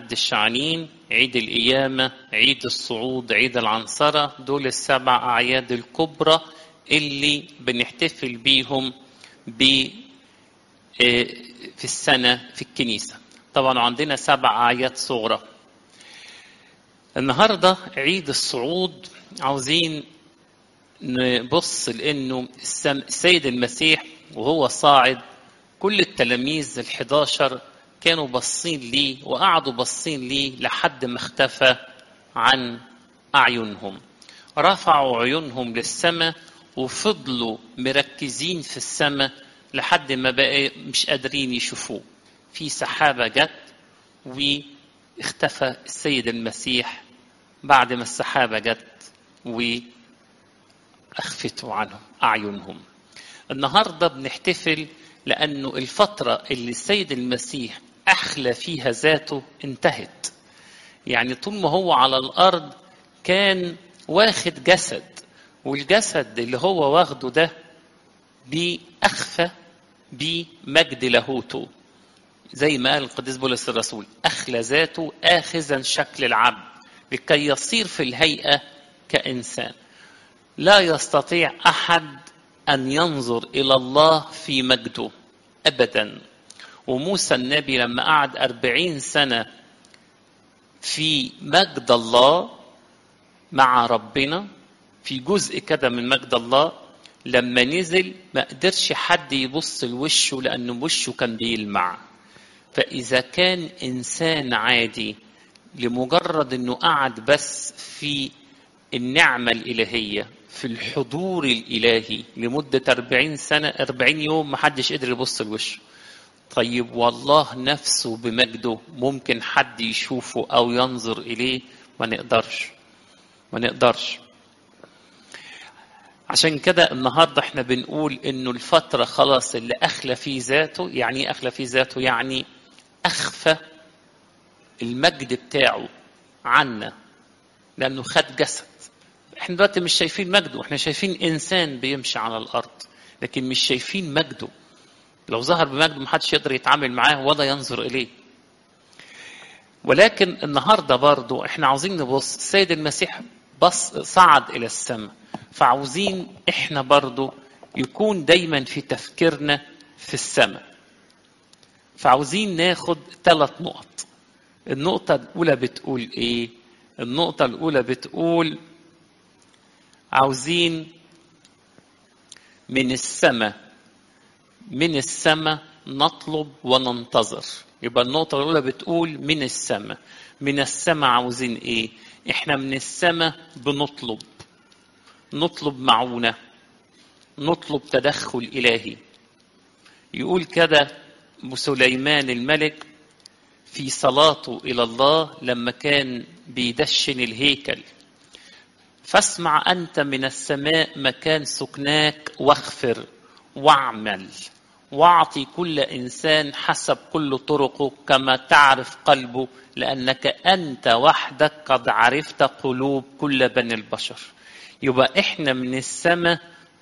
حد الشعانين، عيد القيامة، عيد الصعود، عيد العنصرة. دول السبع أعياد الكبرى اللي بنحتفل بيهم في السنة في الكنيسة. طبعا عندنا 7 أعياد صغرى. النهاردة عيد الصعود، عاوزين نبص لأنه السيد المسيح وهو صاعد كل التلاميذ 11 كانوا باصين ليه وقعدوا باصين ليه لحد ما اختفى عن أعينهم. رفعوا عيونهم للسماء وفضلوا مركزين في السماء لحد ما بقى مش قادرين يشوفوه. في سحابة جت واختفى السيد المسيح بعد ما السحابة جت وأخفتوا عنهم أعينهم. النهاردة بنحتفل لأنه الفترة اللي السيد المسيح أخلى فيها ذاته انتهت. يعني طول ما هو على الأرض كان واخد جسد، والجسد اللي هو واخده ده بأخفى بمجد لاهوته، زي ما قال القديس بولس الرسول: أخلى ذاته آخذا شكل العبد لكي يصير في الهيئة كإنسان. لا يستطيع أحد أن ينظر إلى الله في مجده أبدا. وموسى النبي لما قعد 40 سنة في مجد الله مع ربنا، في جزء كده من مجد الله، لما نزل ما قدرش حد يبص لوشه لأنه وشه كان بيلمع. فإذا كان إنسان عادي لمجرد أنه قعد بس في النعمة الإلهية في الحضور الإلهي لمدة 40 سنة 40 يوم ما حدش قدر يبص لوشه. طيب والله نفسه بمجده ممكن حد يشوفه أو ينظر إليه؟ ما نقدرش. عشان كده النهاردة احنا بنقول انه الفترة خلاص اللي أخلى في ذاته. يعني أخلى في ذاته يعني أخفى المجد بتاعه عنا لأنه خد جسد. احنا دلوقتي مش شايفين مجده، احنا شايفين إنسان بيمشي على الأرض لكن مش شايفين مجده. لو ظهر بمجده محدش يقدر يتعامل معاه ولا ينظر إليه. ولكن النهاردة برضو احنا عاوزين نبص، السيد المسيح صعد إلى السماء، فعاوزين احنا برضو يكون دايما في تفكيرنا في السماء. فعاوزين ناخد 3 نقط. النقطة الأولى بتقول ايه؟ النقطة الأولى بتقول عاوزين من السماء نطلب وننتظر. يبقى النقطة الأولى بتقول من السماء عاوزين ايه؟ احنا من السماء نطلب معونة، نطلب تدخل إلهي. يقول كده سليمان الملك في صلاته إلى الله لما كان بيدشن الهيكل: فاسمع أنت من السماء مكان سكناك واغفر واعمل واعطي كل إنسان حسب كل طرقه كما تعرف قلبه، لأنك أنت وحدك قد عرفت قلوب كل بني البشر. يبقى إحنا من السماء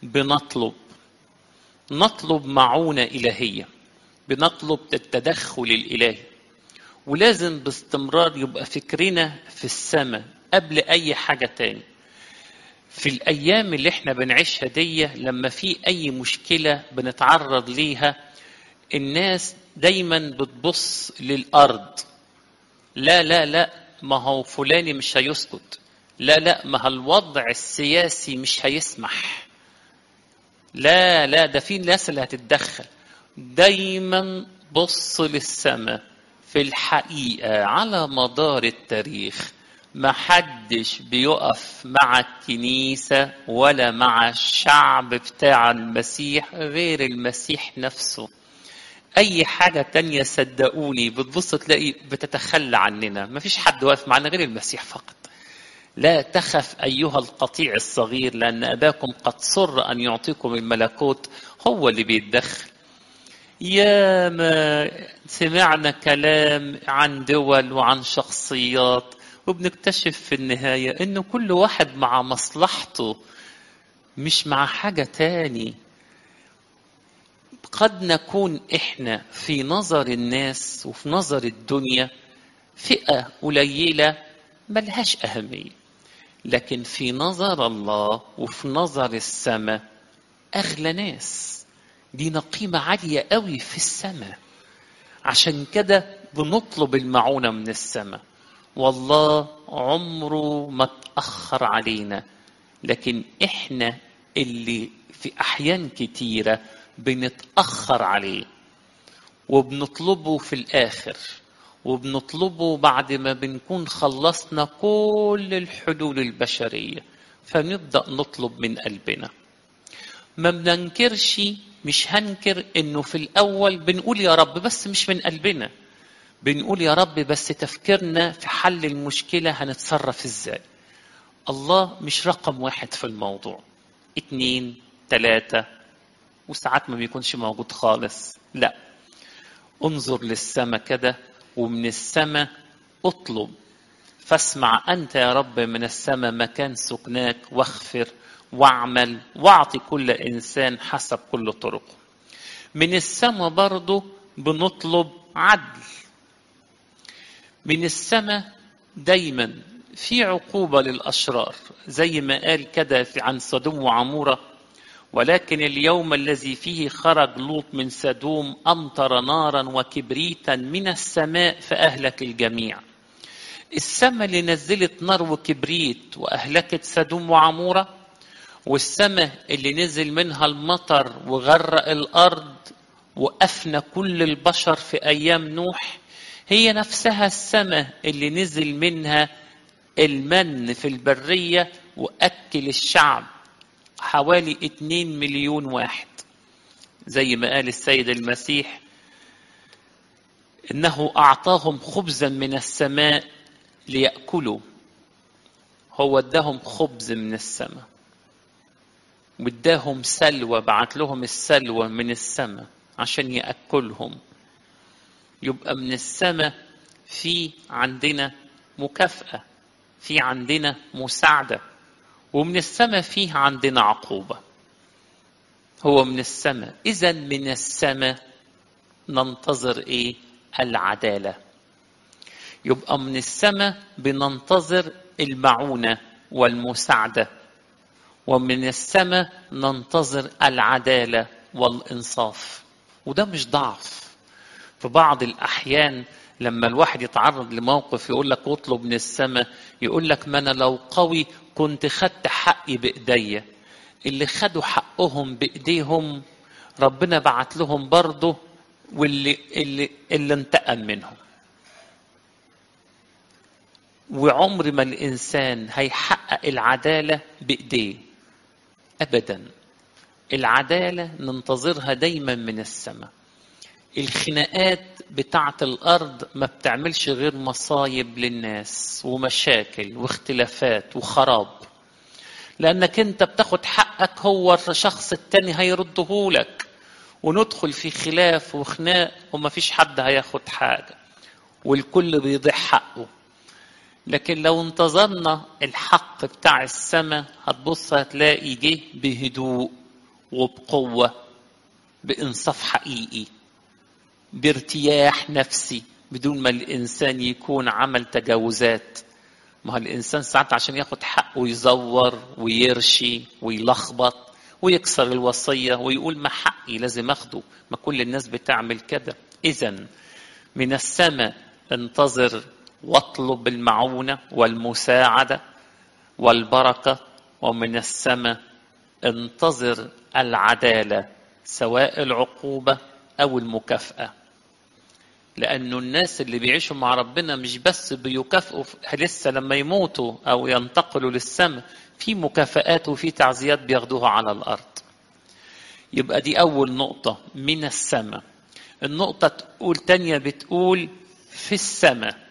نطلب معونة إلهية، بنطلب التدخل الإلهي. ولازم باستمرار يبقى فكرنا في السماء قبل أي حاجة تاني. في الأيام اللي احنا بنعيشها دي لما في أي مشكلة بنتعرض ليها، الناس دايما بتبص للأرض. لا ما هو فلاني مش هيسكت، لا ما هو الوضع السياسي مش هيسمح، لا ده في ناس اللي هتتدخل. دايما بص للسماء. في الحقيقة على مدار التاريخ ما حدش بيقف مع الكنيسة ولا مع الشعب بتاع المسيح غير المسيح نفسه. أي حاجة تانية صدقوني بتبص تلاقي بتتخلى عننا، ما فيش حد واقف معنا غير المسيح فقط. لا تخف أيها القطيع الصغير لأن أباكم قد سر أن يعطيكم الملكوت. هو اللي بيتدخل. يا ما سمعنا كلام عن دول وعن شخصيات وبنكتشف في النهاية إنه كل واحد مع مصلحته مش مع حاجة تاني. قد نكون إحنا في نظر الناس وفي نظر الدنيا فئة قليلة ملهاش أهمية، لكن في نظر الله وفي نظر السماء أغلى ناس، لينا قيمة عالية قوي في السماء. عشان كده بنطلب المعونة من السماء، والله عمره ما تأخر علينا، لكن إحنا اللي في أحيان كتيرة بنتأخر عليه وبنطلبه في الآخر، وبنطلبه بعد ما بنكون خلصنا كل الحلول البشرية، فنبدأ نطلب من قلبنا. ما بننكرش، مش هنكر إنه في الأول بنقول يا رب، بس مش من قلبنا. بنقول يا رب بس تفكيرنا في حل المشكلة هنتصرف إزاي. الله مش رقم واحد في الموضوع، 2 3، وساعات ما بيكونش موجود خالص. لا، انظر للسماء كده، ومن السماء اطلب. فاسمع أنت يا رب من السماء مكان سكناك، واغفر واعمل واعطي كل إنسان حسب كل طرقه. من السماء برضو بنطلب عدل. من السماء دايما في عقوبة للأشرار، زي ما قال كده عن سدوم وعمورة: ولكن اليوم الذي فيه خرج لوط من سدوم أمطر نارا وكبريتا من السماء فأهلك الجميع. السماء اللي نزلت نار وكبريت وأهلكت سدوم وعمورة، والسماء اللي نزل منها المطر وغرق الأرض وأفنى كل البشر في أيام نوح، هي نفسها السماء اللي نزل منها المن في البرية وأكل الشعب حوالي 2 مليون واحد. زي ما قال السيد المسيح: إنه أعطاهم خبزا من السماء ليأكلوا. هو اداهم خبز من السماء، واداهم سلوى، بعت لهم السلوى من السماء عشان يأكلهم. يبقى من السماء في عندنا مكافأة، في عندنا مساعدة، ومن السماء فيه عندنا عقوبة. هو من السماء، إذا من السماء ننتظر إيه؟ العدالة. يبقى من السماء بننتظر المعونة والمساعدة، ومن السماء ننتظر العدالة والإنصاف. وده مش ضعف. في بعض الأحيان لما الواحد يتعرض لموقف يقول لك اطلب من السماء، يقول لك ما أنا لو قوي كنت خدت حقي بإيديا. اللي خدوا حقهم بإيديهم ربنا بعت لهم برضه، واللي انتقم منهم. وعمر ما الإنسان هيحقق العدالة بإيديه أبدا. العدالة ننتظرها دايما من السماء. الخناقات بتاعت الأرض ما بتعملش غير مصايب للناس ومشاكل واختلافات وخراب، لأنك أنت بتاخد حقك، هو الشخص التاني هيردهولك، وندخل في خلاف وخناق وما فيش حد هياخد حاجة، والكل بيضيع حقه. لكن لو انتظرنا الحق بتاع السماء هتبص هتلاقي جه بهدوء وبقوة، بإنصاف حقيقي، بارتياح نفسي، بدون ما الإنسان يكون عمل تجاوزات. ما هو الإنسان ساعات عشان ياخد حقه يزور ويرشي ويلخبط ويكسر الوصية ويقول ما حقي لازم أخده. ما كل الناس بتعمل كده. إذن من السماء انتظر واطلب المعونة والمساعدة والبركة، ومن السماء انتظر العدالة، سواء العقوبة أو المكافأة. لأنه الناس اللي بيعيشوا مع ربنا مش بس بيكافئوا لسه لما يموتوا أو ينتقلوا للسماء، في مكافآت وفي تعزيات بياخدوها على الأرض. يبقى دي أول نقطة، من السماء. النقطة تانية بتقول في السماء.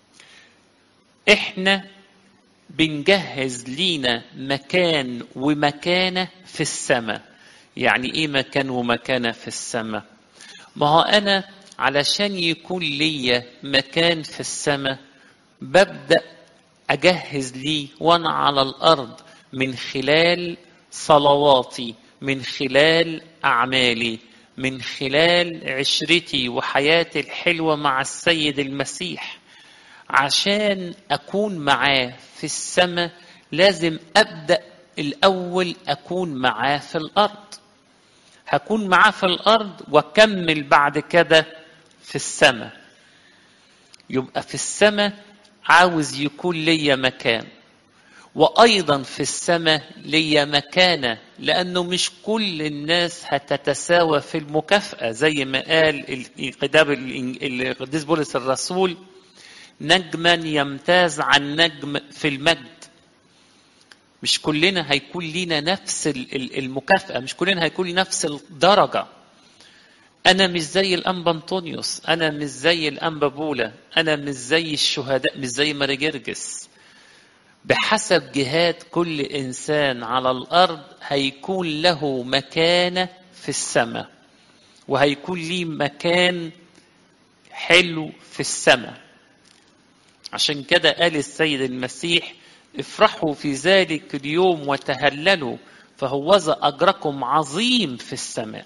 إحنا بنجهز لينا مكان ومكانة في السماء. يعني إيه مكان ومكانة في السماء؟ ما هو أنا علشان يكون لي مكان في السماء ببدأ أجهز لي وأنا على الأرض، من خلال صلواتي، من خلال أعمالي، من خلال عشرتي وحياتي الحلوة مع السيد المسيح. عشان أكون معاه في السماء لازم أبدأ الأول أكون معاه في الأرض. هكون معاه في الأرض وأكمل بعد كده في السماء. يبقى في السماء عاوز يكون ليا مكان، وأيضا في السماء ليا مكانة، لأنه مش كل الناس هتتساوى في المكافأة. زي ما قال القديس بولس الرسول: نجما يمتاز عن نجم في المجد. مش كلنا هيكون لينا نفس المكافأة، مش كلنا هيكون نفس الدرجة. أنا مش زي الأنبا أنطونيوس، أنا مش زي الأنبا بولا، أنا مش زي الشهداء، مش زي ماري جرجس. بحسب جهاد كل إنسان على الأرض هيكون له مكانة في السماء، وهيكون ليه مكان حلو في السماء. عشان كده قال السيد المسيح: افرحوا في ذلك اليوم وتهللوا، فهوذا أجركم عظيم في السماء.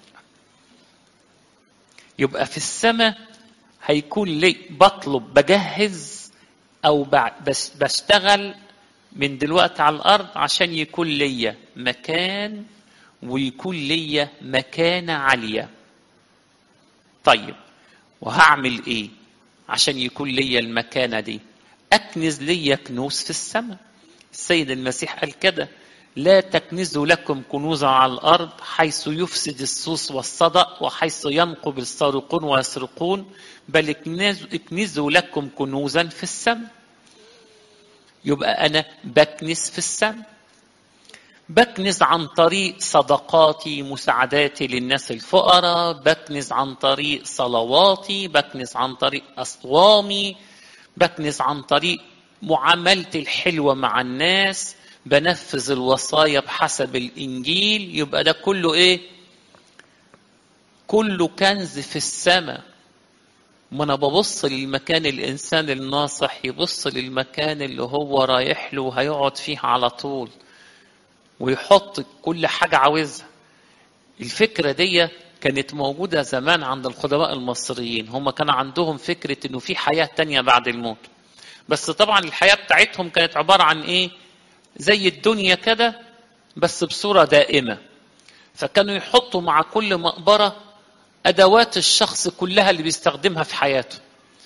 يبقى في السماء هيكون لي بطلب، بجهز أو بشتغل من دلوقتي على الأرض عشان يكون ليا مكان، ويكون ليا مكانة عالية. طيب، وهعمل إيه عشان يكون ليا المكانة دي؟ أكنز ليا كنوز في السماء. السيد المسيح قال كده: لا تكنزوا لكم كنوزا على الأرض حيث يفسد السوس والصدأ وحيث ينقب السارقون ويسرقون، بل اكنزوا لكم كنوزا في السماء. يبقى أنا بكنز في السماء. بكنز عن طريق صدقاتي، مساعداتي للناس الفقراء، بكنز عن طريق صلواتي، بكنز عن طريق أصوامي، بكنز عن طريق معاملتي الحلوة مع الناس، بنفذ الوصايا بحسب الإنجيل. يبقى ده كله إيه؟ كله كنز في السماء. ما أنا ببص للمكان، الإنسان الناصح يبص للمكان اللي هو رايح له وهيقعد فيه على طول، ويحط كل حاجة عاوزها. الفكرة دي كانت موجودة زمان عند القدماء المصريين. هم كان عندهم فكرة إنه في حياة تانية بعد الموت، بس طبعا الحياة بتاعتهم كانت عبارة عن إيه؟ زي الدنيا كده بس بصورة دائمة. فكانوا يحطوا مع كل مقبرة أدوات الشخص كلها اللي بيستخدمها في حياته،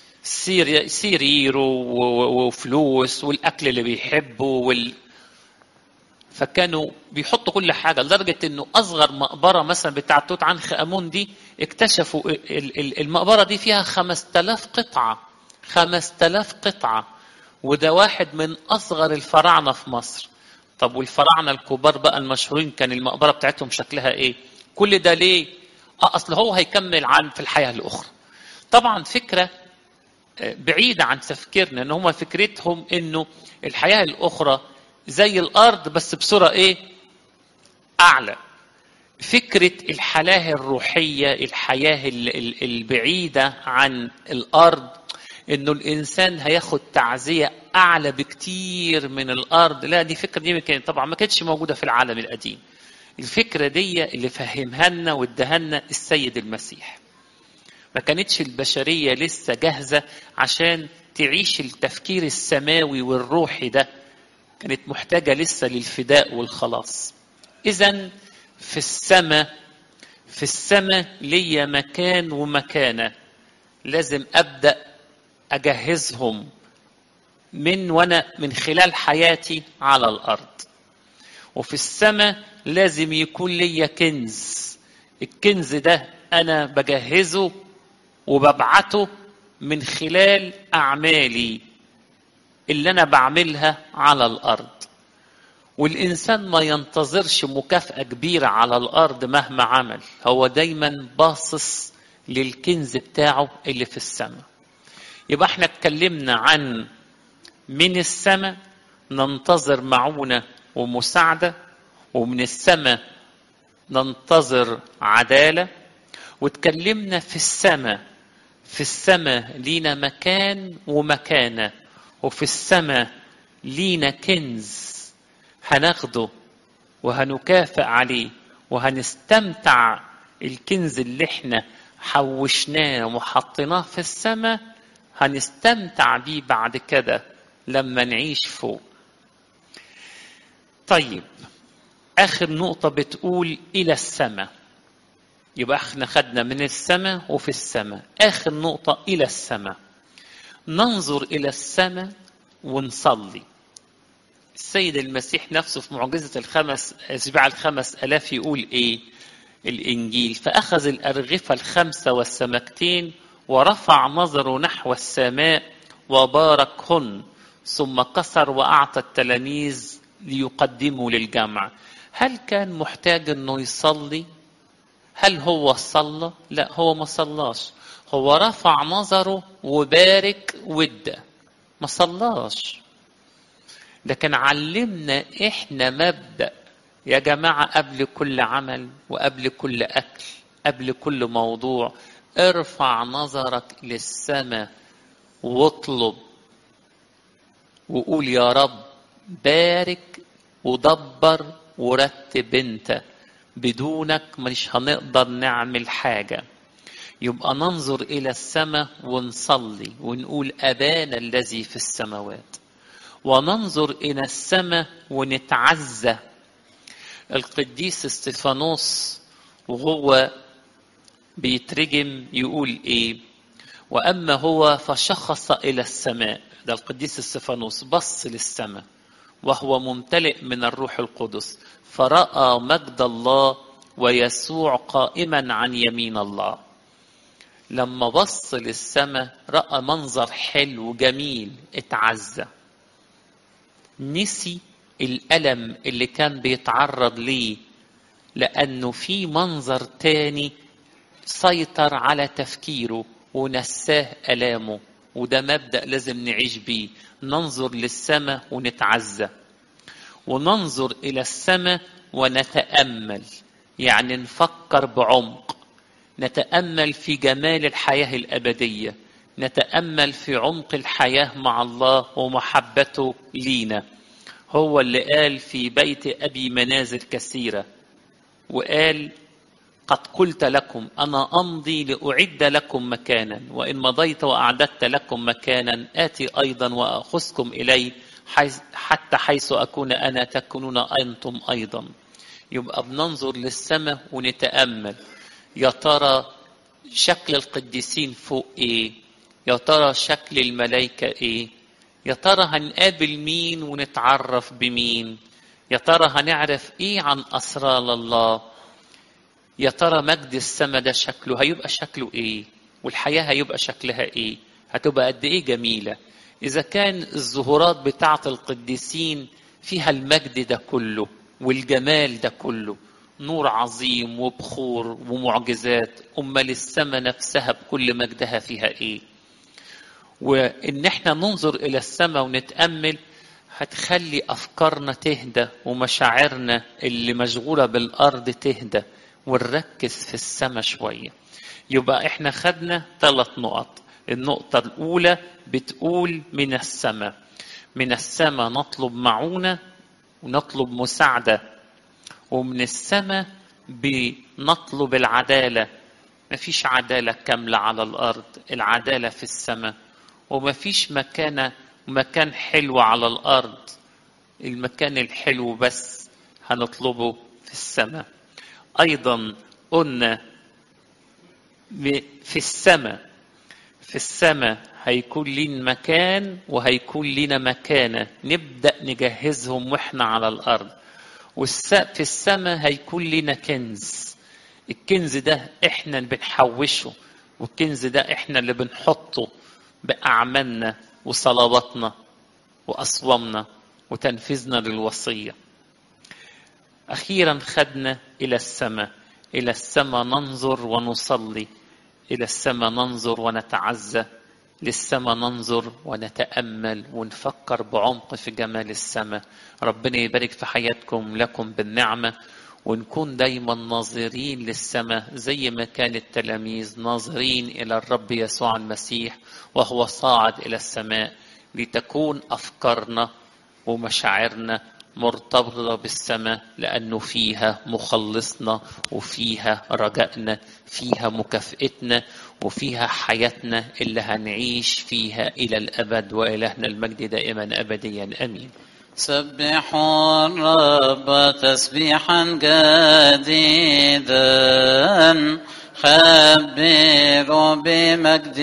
سريره وفلوس والأكل اللي بيحبه فكانوا بيحطوا كل حاجة، لدرجة إنه أصغر مقبرة مثلا بتاعة توت عنخ آمون دي اكتشفوا المقبرة دي فيها 5000 قطعة. 5000 قطعة، وده واحد من أصغر الفراعنة في مصر. طب والفراعنة الكبار بقى المشهورين كان المقبرة بتاعتهم شكلها إيه؟ كل ده ليه؟ أصل هو هيكمل في الحياة الأخرى. طبعا فكرة بعيدة عن تفكيرنا، إن هم فكرتهم إنه الحياة الأخرى زي الأرض بس بصورة إيه؟ أعلى. فكرة الحياة الروحية، الحياة البعيدة عن الأرض، إنه الإنسان هياخد تعزية أعلى بكتير من الأرض. لا، دي فكرة دي طبعا ما كانتش موجودة في العالم القديم. الفكرة دي اللي فهمها لنا واداها لنا السيد المسيح. ما كانتش البشرية لسه جاهزة عشان تعيش التفكير السماوي والروحي ده، كانت محتاجة لسه للفداء والخلاص. إذن في السماء ليا مكان ومكانة، لازم أبدأ أجهزهم من خلال حياتي على الأرض. وفي السماء لازم يكون ليا كنز. الكنز ده أنا بجهزه وببعته من خلال أعمالي اللي أنا بعملها على الأرض. والإنسان ما ينتظرش مكافأة كبيرة على الأرض مهما عمل، هو دايما باصص للكنز بتاعه اللي في السماء. يبقى احنا اتكلمنا عن من السماء ننتظر معونة ومساعدة، ومن السماء ننتظر عدالة، واتكلمنا في السماء لينا مكان ومكانة، وفي السماء لينا كنز هناخده وهنكافئ عليه وهنستمتع. الكنز اللي احنا حوشناه وحطيناه في السماء هنستمتع بيه بعد كده لما نعيش فوق. طيب آخر نقطة بتقول إلى السماء. يبقى احنا خدنا من السماء وفي السماء. آخر نقطة إلى السماء. ننظر إلى السماء ونصلي. السيد المسيح نفسه في معجزة أشباع 5000 يقول إيه الإنجيل؟ فأخذ الأرغفة 5 والسمكتين ورفع نظره نحو السماء وباركهن، ثم كسر وأعطى التلاميذ ليقدموا للجمع. هل كان محتاج أنه يصلي؟ هل هو صلى؟ لا، هو ما صلاش. هو رفع نظره وبارك وادى، ما صلاش. لكن علمنا احنا مبدأ يا جماعة قبل كل عمل وقبل كل أكل، قبل كل موضوع، ارفع نظرك للسماء واطلب وقول يا رب بارك ودبر ورتب انت، بدونك مش هنقدر نعمل حاجة. يبقى ننظر إلى السماء ونصلي ونقول أبانا الذي في السماوات، وننظر إلى السماء ونتعزى. القديس استفانوس وهو بيترجم يقول إيه؟ وأما هو فشخص إلى السماء. ده القديس استفانوس بص للسماء وهو ممتلئ من الروح القدس، فرأى مجد الله ويسوع قائما عن يمين الله. لما بص للسماء رأى منظر حلو جميل، اتعزى، نسي الألم اللي كان بيتعرض ليه، لأنه في منظر تاني سيطر على تفكيره ونساه ألامه. وده مبدأ لازم نعيش بيه، ننظر للسماء ونتعزى، وننظر إلى السماء ونتأمل، يعني نفكر بعمق، نتأمل في جمال الحياة الأبدية، نتأمل في عمق الحياة مع الله ومحبته لينا. هو اللي قال في بيت أبي منازل كثيرة، وقال قد قلت لكم أنا أمضي لأعد لكم مكانا، وإن مضيت وأعددت لكم مكانا آتي أيضا وأخذكم إلي حتى حيث أكون أنا تكونون أنتم أيضا. يبقى بننظر للسماء ونتأمل، يا ترى شكل القديسين فوق إيه؟ يا ترى شكل الملائكة إيه؟ يا ترى هنقابل مين ونتعرف بمين؟ يا ترى هنعرف إيه عن أسرار الله؟ يا ترى مجد السماء ده شكله هيبقى شكله إيه؟ والحياة هيبقى شكلها إيه؟ هتبقى قد إيه جميلة؟ إذا كان الظهورات بتاعة القديسين فيها المجد ده كله والجمال ده كله، نور عظيم وبخور ومعجزات، أمال السماء نفسها بكل مجدها فيها إيه؟ وإن احنا ننظر إلى السماء ونتأمل هتخلي أفكارنا تهدى ومشاعرنا اللي مشغولة بالأرض تهدى، ونركز في السماء شوية. يبقى احنا خدنا 3 نقط. النقطة الأولى بتقول من السماء. من السماء نطلب معونة ونطلب مساعدة، ومن السماء بنطلب العدالة. مفيش عدالة كاملة على الأرض، العدالة في السماء. ومفيش مكان حلو على الأرض، المكان الحلو بس هنطلبه في السماء. أيضا قلنا في السماء هيكون لنا مكان وهيكون لنا مكانة نبدأ نجهزهم وإحنا على الأرض. في السماء هيكون لنا كنز، الكنز ده إحنا بنحوشه، والكنز ده إحنا اللي بنحطه بأعمالنا وصلواتنا وأصوامنا وتنفيذنا للوصية. أخيرا خدنا إلى السماء. إلى السماء ننظر ونصلي، إلى السماء ننظر ونتعزى، للسماء ننظر ونتأمل ونفكر بعمق في جمال السماء. ربنا يبارك في حياتكم لكم بالنعمة، ونكون دايما ناظرين للسماء زي ما كان التلاميذ ناظرين إلى الرب يسوع المسيح وهو صاعد إلى السماء، لتكون أفكارنا ومشاعرنا مرتبطة بالسماء، لأنه فيها مخلصنا وفيها رجائنا، فيها مكافئتنا وفيها حياتنا اللي هنعيش فيها إلى الأبد. وإلهنا المجد دائما أبديا آمين. سبحوا الرب تسبيحا جديدا، خبروا بمجد